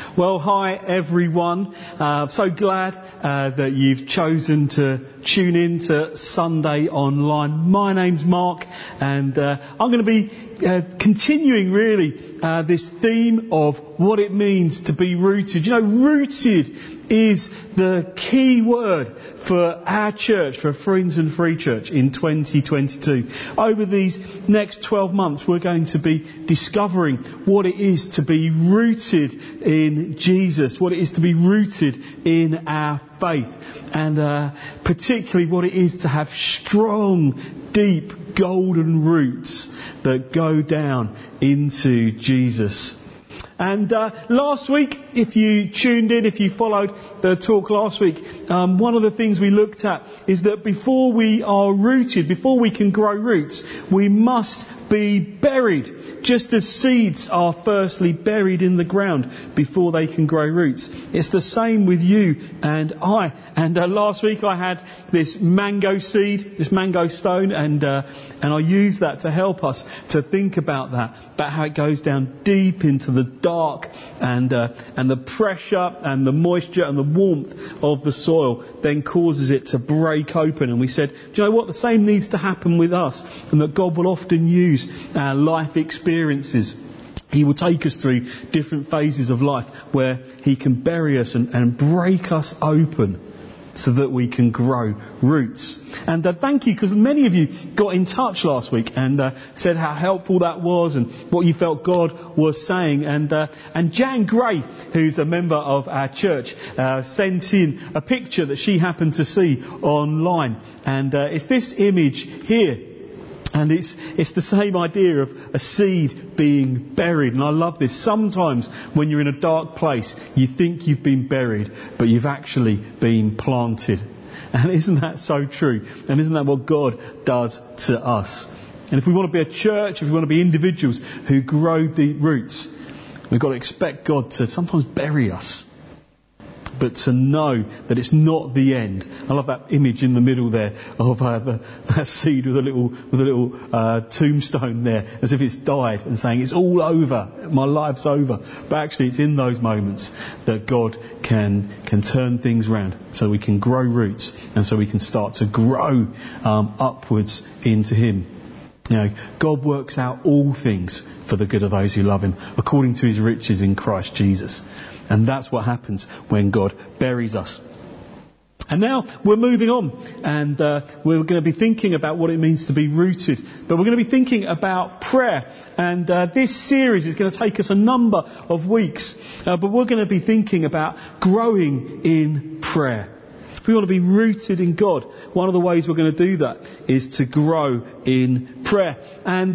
Well, hi everyone. So glad that you've chosen to tune in to Sunday Online. My name's Mark, and I'm going to be continuing really this theme of what it means to be rooted. You know, rooted is the key word for our church, for Friends and Free Church in 2022. Over these next 12 months, we're going to be discovering what it is to be rooted in Jesus, what it is to be rooted in our faith, and particularly what it is to have strong, deep, golden roots that go down into Jesus. And last week, if you tuned in, if you followed the talk last week, one of the things we looked at is that before we are rooted, before we can grow roots, we must be buried, just as seeds are firstly buried in the ground before they can grow roots. It's the same with you and I. And last week I had this mango seed, this mango stone, and I used that to help us to think about that, about how it goes down deep into the dark, and the pressure and the moisture and the warmth of the soil then causes it to break open. And we said, do you know what? The same needs to happen with us, and that God will often use our life experiences. He will take us through different phases of life where He can bury us and break us open so that we can grow roots. And thank you, because many of you got in touch last week and said how helpful that was and what you felt God was saying. And Jan Gray, who's a member of our church, sent in a picture that she happened to see online. And it's this image here. And it's the same idea of a seed being buried. And I love this. Sometimes when you're in a dark place, you think you've been buried, but you've actually been planted. And isn't that so true? And isn't that what God does to us? And if we want to be a church, if we want to be individuals who grow deep roots, we've got to expect God to sometimes bury us, but to know that it's not the end. I love that image in the middle there of that seed with a little tombstone there, as if it's died, and saying it's all over, my life's over. But actually, it's in those moments that God can turn things around, so we can grow roots, and so we can start to grow upwards into Him. You know, God works out all things for the good of those who love Him, according to His riches in Christ Jesus. And that's what happens when God buries us. And now we're moving on, and we're going to be thinking about what it means to be rooted. But we're going to be thinking about prayer. And this series is going to take us a number of weeks. But we're going to be thinking about growing in prayer. If we want to be rooted in God, one of the ways we're going to do that is to grow in prayer. And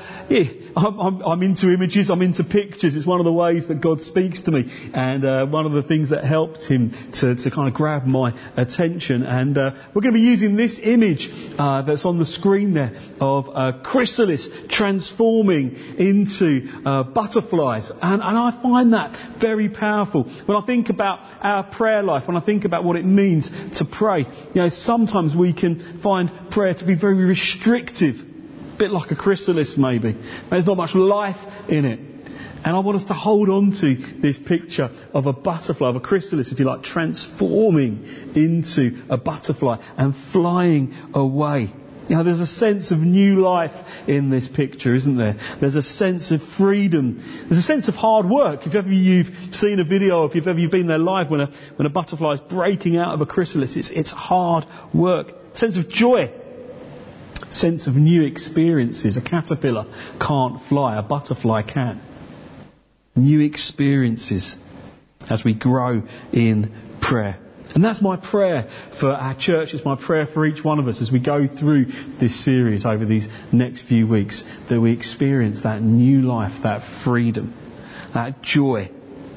I'm into images, I'm into pictures. It's one of the ways that God speaks to me, and one of the things that helped Him to kind of grab my attention. And we're going to be using this image that's on the screen there of a chrysalis transforming into butterflies. And I find that very powerful. When I think about our prayer life, when I think about what it means to pray, you know, sometimes we can find prayer to be very restrictive, a bit like a chrysalis maybe. There's not much life in it. And I want us to hold on to this picture of a butterfly, of a chrysalis, if you like, transforming into a butterfly and flying away. You know, there's a sense of new life in this picture, isn't there? There's a sense of freedom. There's a sense of hard work. If ever you've seen a video, if you've ever been there live when a butterfly is breaking out of a chrysalis, it's hard work. Sense of joy. Sense of new experiences. A caterpillar can't fly, a butterfly can. New experiences as we grow in prayer. And that's my prayer for our church. It's my prayer for each one of us as we go through this series over these next few weeks, that we experience that new life, that freedom, that joy,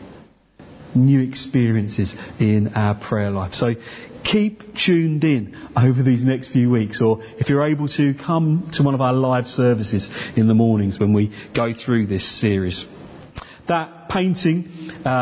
new experiences in our prayer life. So keep tuned in over these next few weeks, or if you're able to, come to one of our live services in the mornings when we go through this series. That painting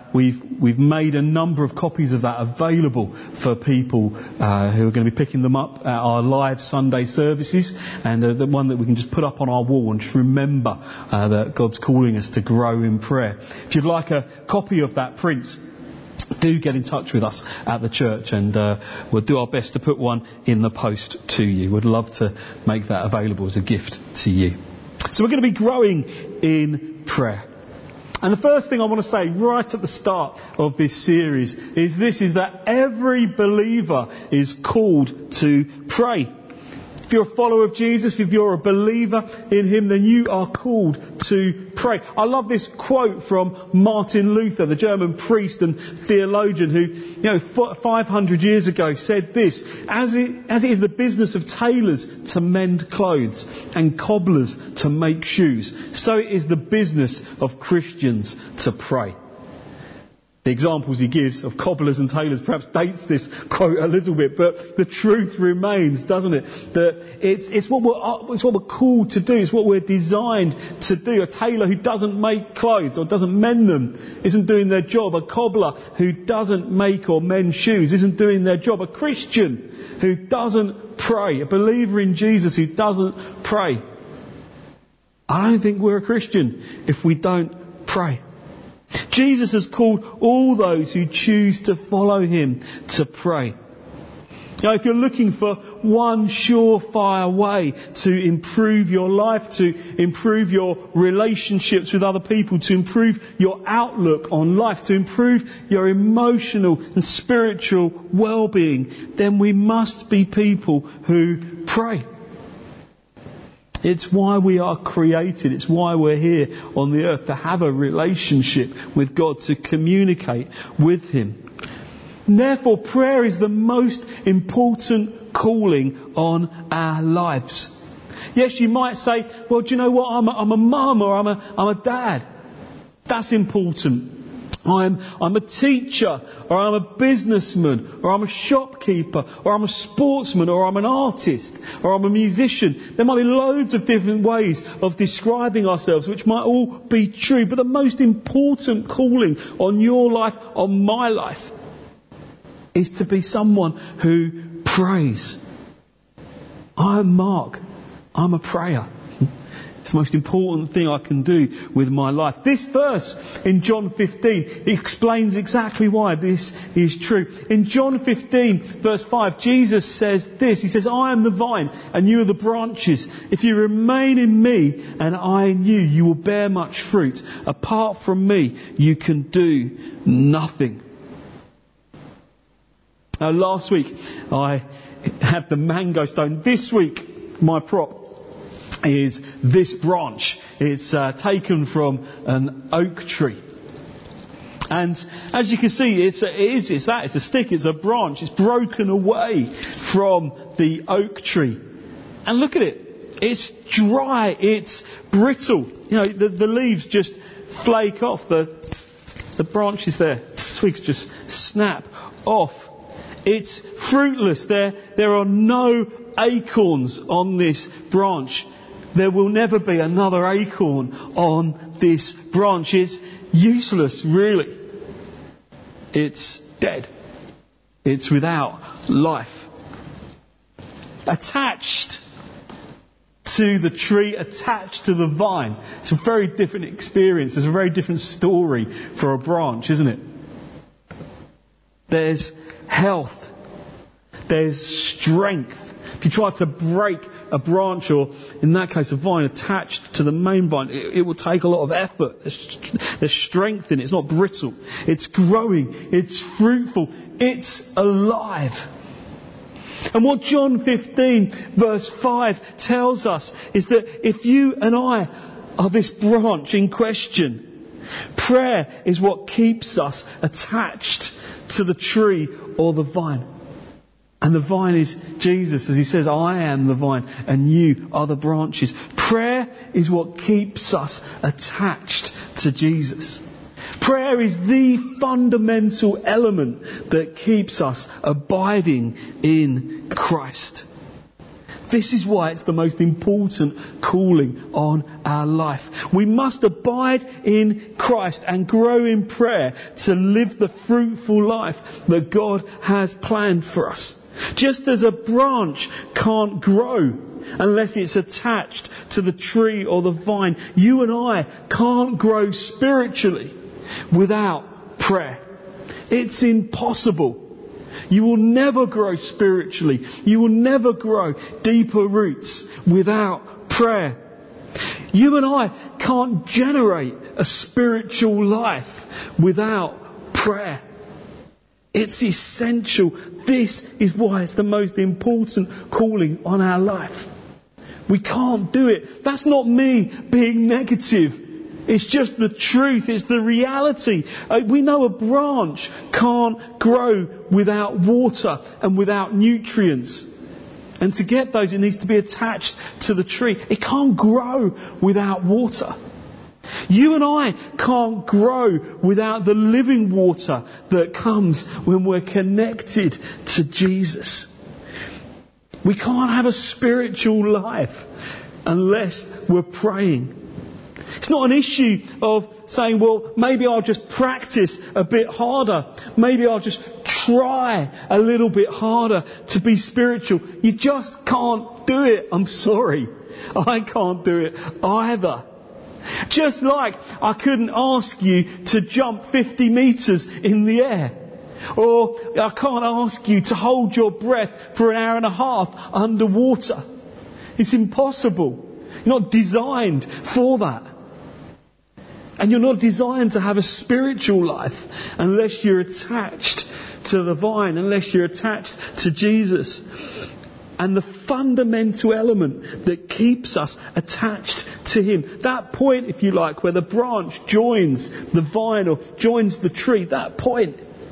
we've made a number of copies of that available for people who are going to be picking them up at our live Sunday services, and the one that we can just put up on our wall and just remember that God's calling us to grow in prayer. If you'd like a copy of that print, do get in touch with us at the church, and we'll do our best to put one in the post to you. We'd love to make that available as a gift to you. So we're going to be growing in prayer. And the first thing I want to say right at the start of this series is that every believer is called to pray. If you're a follower of Jesus, if you're a believer in Him, then you are called to pray. I love this quote from Martin Luther, the German priest and theologian who, 500 years ago said this: as it is the business of tailors to mend clothes and cobblers to make shoes, so it is the business of Christians to pray. The examples he gives of cobblers and tailors perhaps dates this quote a little bit, but the truth remains, doesn't it? That it's what we're called to do. It's what we're designed to do. A tailor who doesn't make clothes or doesn't mend them isn't doing their job. A cobbler who doesn't make or mend shoes isn't doing their job. A Christian who doesn't pray, a believer in Jesus who doesn't pray. I don't think we're a Christian if we don't pray. Jesus has called all those who choose to follow Him to pray. If you're looking for one surefire way to improve your life, to improve your relationships with other people, to improve your outlook on life, to improve your emotional and spiritual well-being, then we must be people who pray. It's why we are created. It's why we're here on the earth, to have a relationship with God, to communicate with Him. And therefore, prayer is the most important calling on our lives. Yes, you might say, well, do you know what? I'm a mum or I'm a dad. That's important. I'm a teacher, or I'm a businessman, or I'm a shopkeeper, or I'm a sportsman, or I'm an artist, or I'm a musician. There might be loads of different ways of describing ourselves, which might all be true. But the most important calling on your life, on my life, is to be someone who prays. I'm Mark. I'm a prayer. It's the most important thing I can do with my life. This verse in John 15 explains exactly why this is true. In John 15 verse 5, Jesus says this. He says, I am the vine and you are the branches. If you remain in me and I in you, you will bear much fruit. Apart from me, you can do nothing. Now, last week I had the mango stone. This week my prop is this branch. It's taken from an oak tree. And as you can see, it's a stick, it's a branch. It's broken away from the oak tree. And look at it. It's dry, it's brittle. The leaves just flake off. The branches there, twigs just snap off. It's fruitless. There are no acorns on this branch. There will never be another acorn on this branch. It's useless, really. It's dead. It's without life. Attached to the tree, attached to the vine. It's a very different experience. It's a very different story for a branch, isn't it? There's health. There's strength. If you try to break a branch, or in that case a vine attached to the main vine, it will take a lot of effort. There's strength in it. It's not brittle. It's growing. It's fruitful. It's alive. And what John 15 verse 5 tells us is that if you and I are this branch in question, prayer is what keeps us attached to the tree or the vine. And the vine is Jesus, as He says, I am the vine and you are the branches. Prayer is what keeps us attached to Jesus. Prayer is the fundamental element that keeps us abiding in Christ. This is why it's the most important calling on our life. We must abide in Christ and grow in prayer to live the fruitful life that God has planned for us. Just as a branch can't grow unless it's attached to the tree or the vine, you and I can't grow spiritually without prayer. It's impossible. You will never grow spiritually. You will never grow deeper roots without prayer. You and I can't generate a spiritual life without prayer. It's essential. This is why it's the most important calling on our life. We can't do it. That's not me being negative. It's just the truth. It's the reality. We know a branch can't grow without water and without nutrients. And to get those, it needs to be attached to the tree. It can't grow without water. You and I can't grow without the living water that comes when we're connected to Jesus. We can't have a spiritual life unless we're praying. It's not an issue of saying, well, maybe I'll just practice a bit harder. Maybe I'll just try a little bit harder to be spiritual. You just can't do it. I'm sorry. I can't do it either. Just like I couldn't ask you to jump 50 metres in the air. Or I can't ask you to hold your breath for an hour and a half underwater. It's impossible. You're not designed for that. And you're not designed to have a spiritual life unless you're attached to the vine, unless you're attached to Jesus. And the fundamental element that keeps us attached to Him, that point, if you like, where the branch joins the vine or joins the tree, that point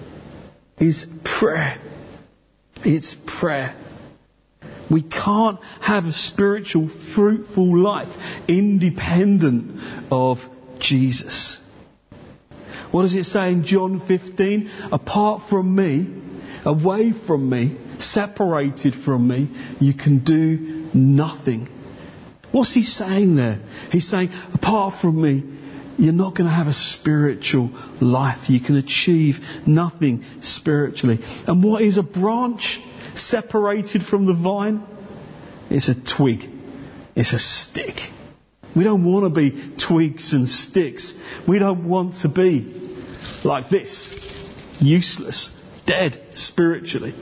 is prayer. It's prayer. We can't have a spiritual, fruitful life independent of Jesus. What does it say in John 15? Apart from me, away from me, separated from me, you can do nothing. What's he saying there? He's saying, apart from me, you're not going to have a spiritual life. You can achieve nothing spiritually. And what is a branch separated from the vine? It's a twig. It's a stick. We don't want to be twigs and sticks. We don't want to be like this, useless, dead spiritually.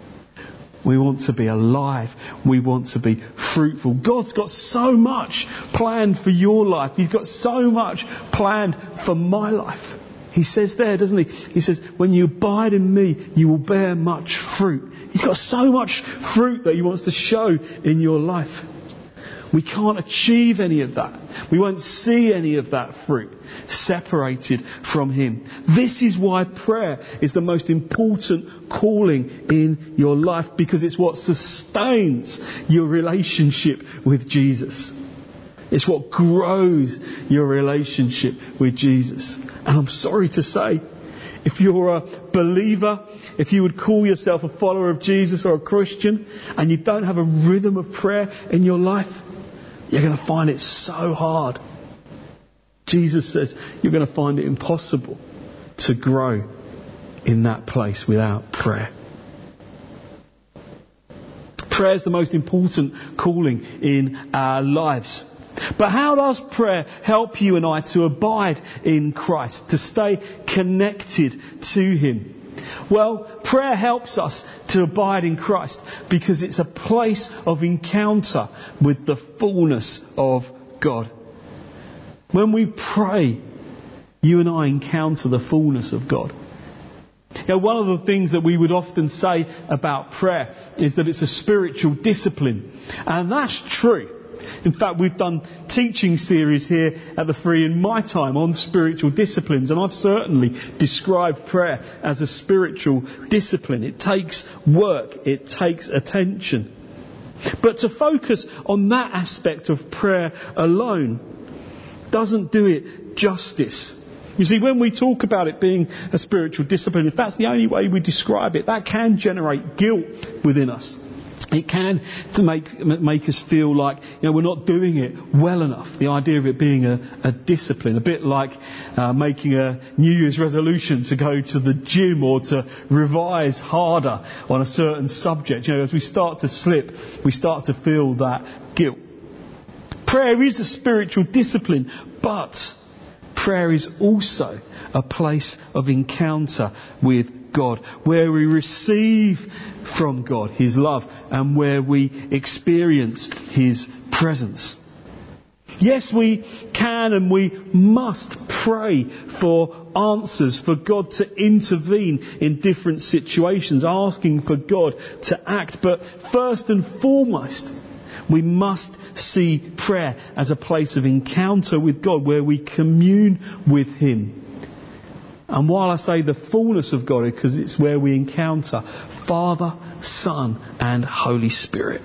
We want to be alive. We want to be fruitful. God's got so much planned for your life. He's got so much planned for my life. He says there, doesn't he? He says, when you abide in me, you will bear much fruit. He's got so much fruit that He wants to show in your life. We can't achieve any of that. We won't see any of that fruit separated from Him. This is why prayer is the most important calling in your life, because it's what sustains your relationship with Jesus. It's what grows your relationship with Jesus. And I'm sorry to say, if you're a believer, if you would call yourself a follower of Jesus or a Christian, and you don't have a rhythm of prayer in your life, you're going to find it so hard. Jesus says you're going to find it impossible to grow in that place without prayer. Prayer is the most important calling in our lives. But how does prayer help you and I to abide in Christ, to stay connected to Him? Well, prayer helps us to abide in Christ because it's a place of encounter with the fullness of God. When we pray, you and I encounter the fullness of God. One of the things that we would often say about prayer is that it's a spiritual discipline. And that's true. In fact, we've done teaching series here at the Free in my time on spiritual disciplines, and I've certainly described prayer as a spiritual discipline. It takes work, it takes attention. But to focus on that aspect of prayer alone doesn't do it justice. You see, when we talk about it being a spiritual discipline, if that's the only way we describe it, that can generate guilt within us. It can to make us feel like, we're not doing it well enough. The idea of it being a discipline, a bit like making a New Year's resolution to go to the gym or to revise harder on a certain subject. As we start to slip, we start to feel that guilt. Prayer is a spiritual discipline, but prayer is also a place of encounter with God, where we receive from God His love and where we experience His presence. Yes, we can and we must pray for answers, for God to intervene in different situations, asking for God to act. But first and foremost, we must see prayer as a place of encounter with God, where we commune with Him. And while I say the fullness of God, because it's where we encounter Father, Son and Holy Spirit.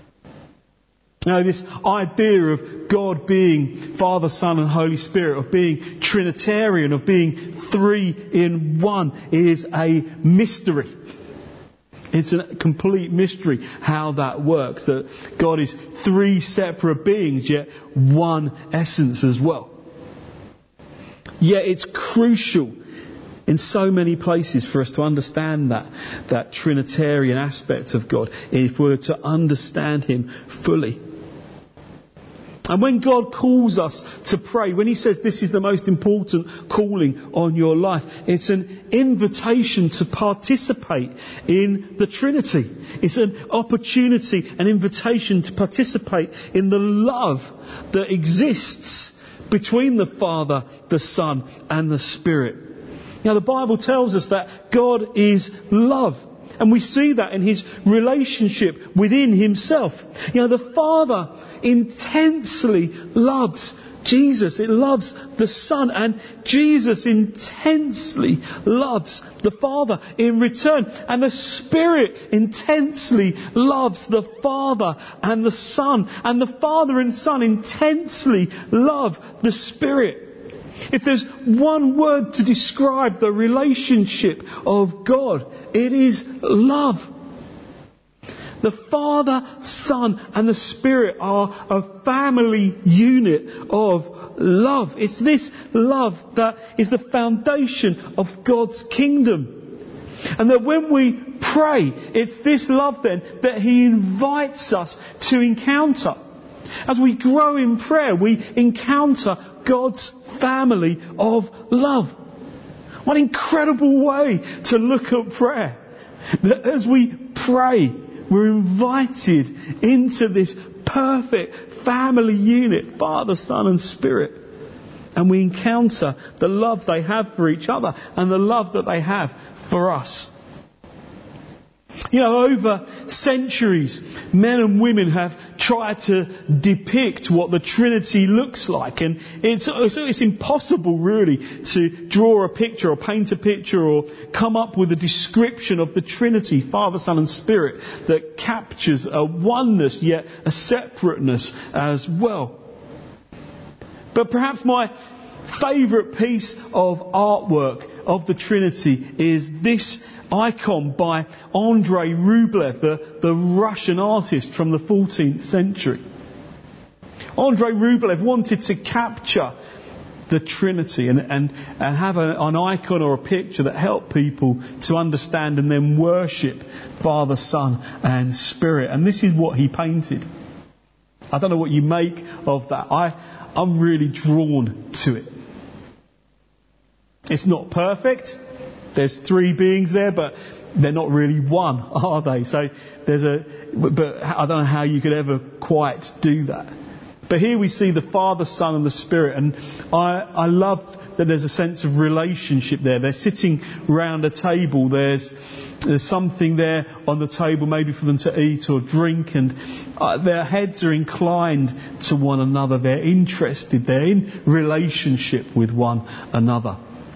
This idea of God being Father, Son and Holy Spirit, of being Trinitarian, of being three in one, is a mystery. It's a complete mystery how that works, that God is three separate beings, yet one essence as well. Yet it's crucial in so many places for us to understand that Trinitarian aspect of God, if we're to understand Him fully. And when God calls us to pray, when He says this is the most important calling on your life, it's an invitation to participate in the Trinity. It's an opportunity, an invitation to participate in the love that exists between the Father, the Son and the Spirit. The Bible tells us that God is love. And we see that in His relationship within Himself. The Father intensely loves Jesus. It loves the Son. And Jesus intensely loves the Father in return. And the Spirit intensely loves the Father and the Son. And the Father and Son intensely love the Spirit. If there's one word to describe the relationship of God, it is love. The Father, Son and the Spirit are a family unit of love. It's this love that is the foundation of God's kingdom. And that when we pray, it's this love then that He invites us to encounter. As we grow in prayer, we encounter God's family of love. What an incredible way to look at prayer. That as we pray, we're invited into this perfect family unit, Father, Son and Spirit. And we encounter the love they have for each other and the love that they have for us. Over centuries, men and women have tried to depict what the Trinity looks like. And it's impossible really to draw a picture or paint a picture or come up with a description of the Trinity, Father, Son and Spirit, that captures a oneness yet a separateness as well. But perhaps my favourite piece of artwork of the Trinity is this icon by Andrei Rublev, the Russian artist from the 14th century. Andrei Rublev wanted to capture the Trinity and have an icon or a picture that helped people to understand and then worship Father, Son and Spirit. And this is what he painted. I don't know what you make of that. I'm really drawn to it. It's not perfect. There's three beings there, but they're not really one, are they? So but I don't know how you could ever quite do that. But here we see the Father, Son and the Spirit, and I love that there's a sense of relationship there. They're sitting round a table. There's something there on the table, maybe for them to eat or drink, and their heads are inclined to one another. They're interested. They're in relationship with one another.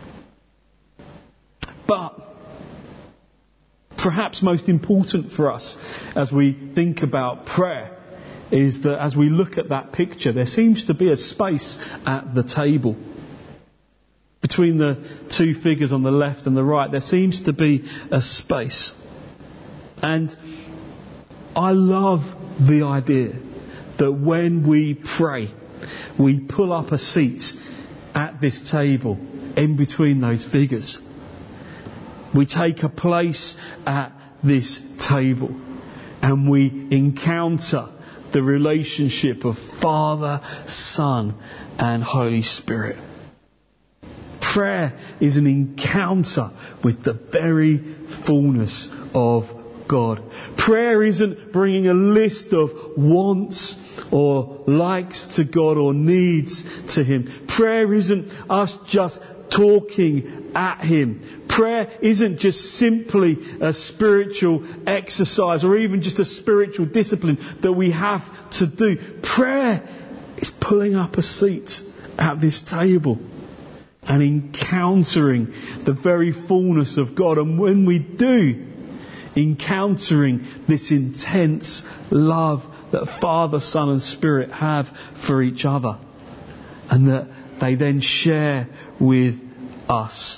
But perhaps most important for us as we think about prayer is that as we look at that picture, there seems to be a space at the table. Between the two figures on the left and the right, there seems to be a space. And I love the idea that when we pray, we pull up a seat at this table in between those figures. We take a place at this table and we encounter the relationship of Father, Son and Holy Spirit. Prayer is an encounter with the very fullness of God. Prayer isn't bringing a list of wants or likes to God or needs to Him. Prayer isn't us just talking at Him. Prayer isn't just simply a spiritual exercise or even just a spiritual discipline that we have to do. Prayer is pulling up a seat at this table and encountering the very fullness of God. And when we do, encountering this intense love that Father, Son and Spirit have for each other and that they then share with us.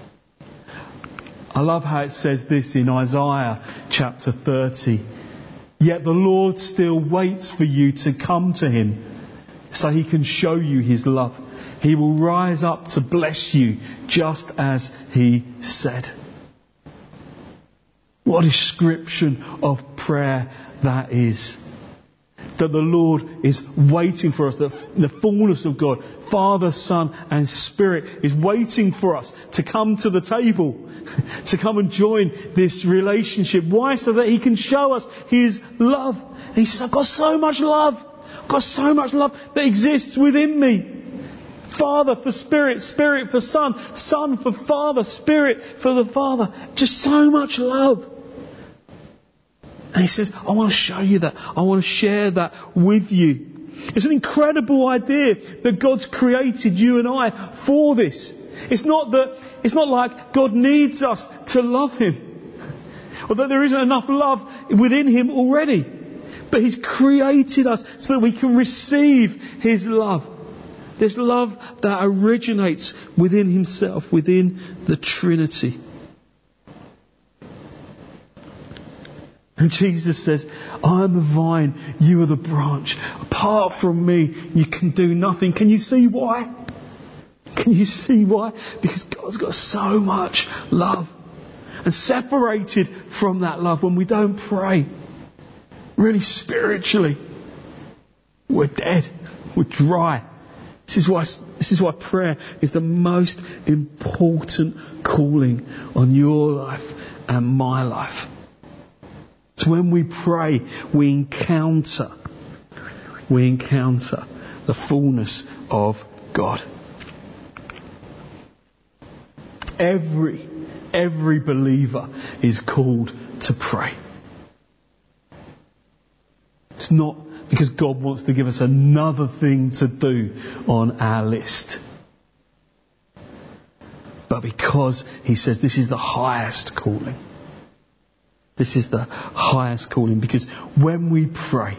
I love how it says this in Isaiah chapter 30. Yet the Lord still waits for you to come to Him so He can show you His love. He will rise up to bless you just as He said. What a description of prayer that is. That the Lord is waiting for us, that the fullness of God, Father, Son and Spirit is waiting for us to come to the table, to come and join this relationship. Why? So that He can show us His love. And He says, I've got so much love. I've got so much love that exists within me. Father for Spirit, Spirit for Son, Son for Father, Spirit for the Father. Just so much love. And He says, I want to show you that. I want to share that with you. It's an incredible idea that God's created you and I for this. It's not like God needs us to love Him, or that there isn't enough love within Him already. But He's created us so that we can receive His love. This love that originates within Himself, within the Trinity. And Jesus says, I am the vine, you are the branch. Apart from me, you can do nothing. Can you see why? Can you see why? Because God's got so much love. And separated from that love, when we don't pray, really spiritually, we're dead. We're dry. This is why prayer is the most important calling on your life and my life. It's when we pray, we encounter the fullness of God. Every believer is called to pray. It's not because God wants to give us another thing to do on our list, but because He says this is the highest calling. This is the highest calling, because when we pray,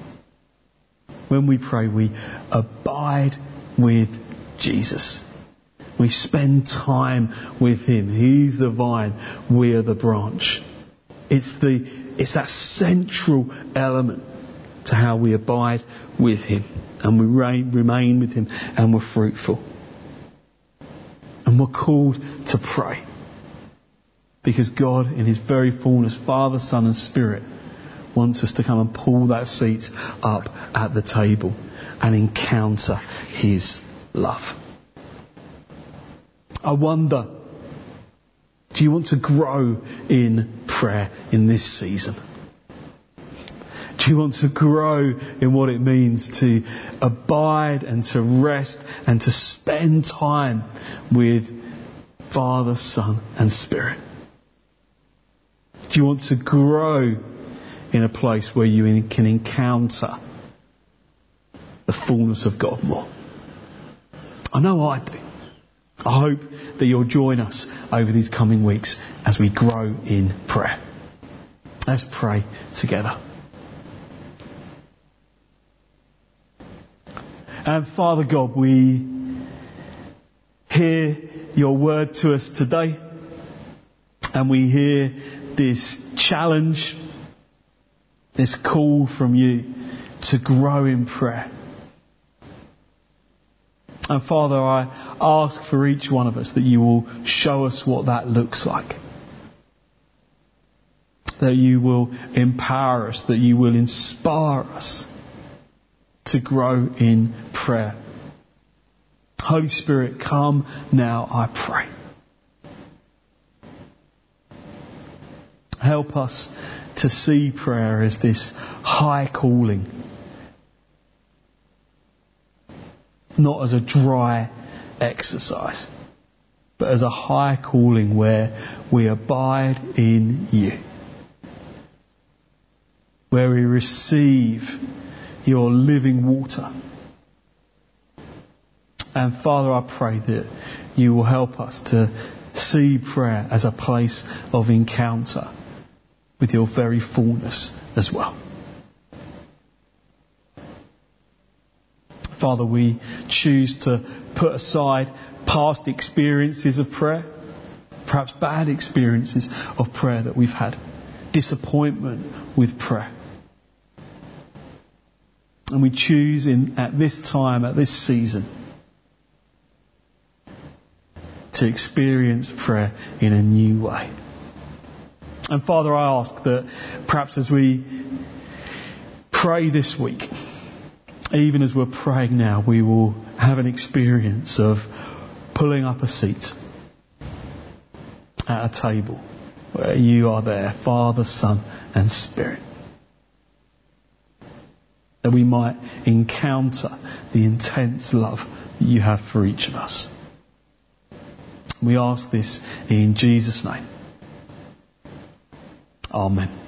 we abide with Jesus. We spend time with Him. He's the vine, we are the branch. It's that central element to how we abide with Him and we remain with Him and we're fruitful. And we're called to pray. Because God, in His very fullness, Father, Son and Spirit, wants us to come and pull that seat up at the table and encounter His love. I wonder, do you want to grow in prayer in this season? Do you want to grow in what it means to abide and to rest and to spend time with Father, Son and Spirit? Do you want to grow in a place where you can encounter the fullness of God more? I know I do. I hope that you'll join us over these coming weeks as we grow in prayer. Let's pray together. And Father God, we hear your word to us today, and we hear this challenge This call from you to grow in prayer. And Father, I ask for each one of us that you will show us what that looks like. That you will empower us, that you will inspire us to grow in prayer. Holy Spirit, come now, I pray. Help us to see prayer as this high calling, not as a dry exercise, but as a high calling where we abide in you, where we receive your living water. And Father, I pray that you will help us to see prayer as a place of encounter with your very fullness as well. Father, we choose to put aside past experiences of prayer, perhaps bad experiences of prayer that we've had, disappointment with prayer. And we choose at this time, at this season, to experience prayer in a new way. And Father, I ask that perhaps as we pray this week, even as we're praying now, we will have an experience of pulling up a seat at a table where you are there, Father, Son and Spirit. That we might encounter the intense love that you have for each of us. We ask this in Jesus' name. Amen.